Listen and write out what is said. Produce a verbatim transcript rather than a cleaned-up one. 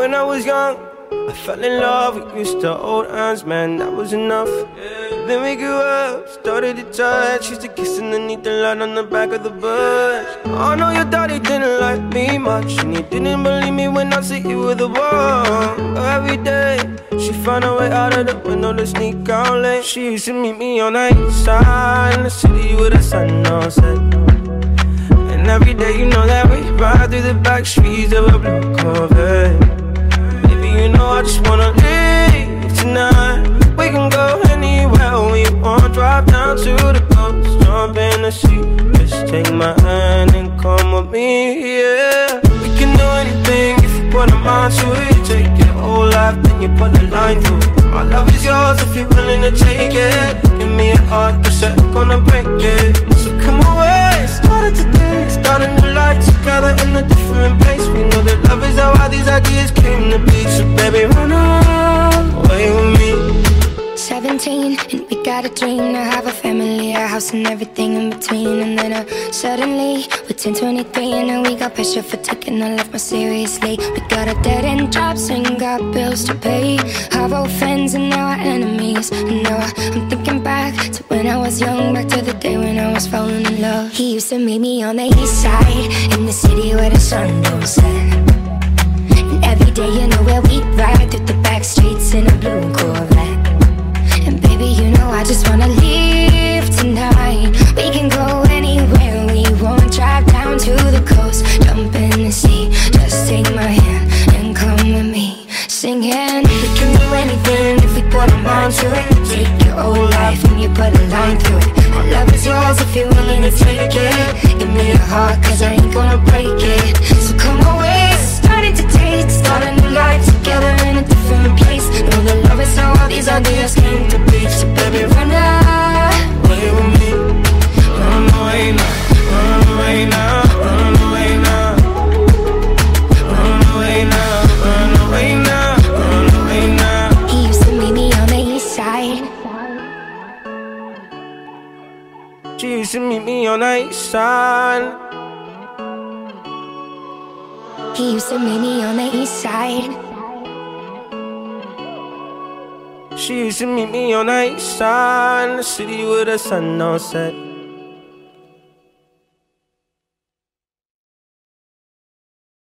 when I was young, I fell in love, we used to hold hands, man, that was enough. Then we grew up, started to touch, used to kiss underneath the light on the back of the bus. I know your daddy didn't like me much, and he didn't believe me when I said you were the one. Every day, she found a way out of the window to sneak out late. She used to meet me on the east side in the city with the sun on set. And every day, you know that we ride through the back streets of a blue Corvette. Baby, you know I just wanna leave tonight. We can go anywhere we want. Drive down to the coast, jump in the sea. Just take my hand and come with me, yeah. We can do anything if you put a mind to it. Take your whole life, then you put a line through it. My love is yours if you're willing to take it. Give me a heart, cause I'm gonna break it. So come away, started today. Start a new life together in a different place. We know that love is how all these ideas came to be. So baby, run away with me. Seventeen, and we got a dream to have a family, a house and everything in between. And then uh, suddenly, we're ten, twenty-three, and now we got pressure for taking our life more seriously. We got a dead-end jobs and got bills to pay. Our old friends and now our enemies. And now I'm thinking back to when I was young, back to the day when I was falling in love. He used to meet me on the east side, in the city where the sun don't set. And every day, you know where we ride through the back streets in a blue Corvette. And baby, you know I just wanna leave tonight. We can go anywhere we want. Drive down to the coast, jump in the sea. Just take my hand and come with me, singing. We can do anything if we put our mind to it. Take your whole life and you put a line through it. My love is yours if you're willing to take it. Give me your heart, cause I ain't gonna break it. So come away, starting to taste. Start a new life together in a different place. Know that love is how all these ideas came to be. So baby, run away with me. Run away now, run away now, run away now. Run away now, run away now, run away now. He used to meet me on the east side. She used to meet me on the east side. He used to meet me on the east side. She used to meet me on the east side in the city with the sun on set.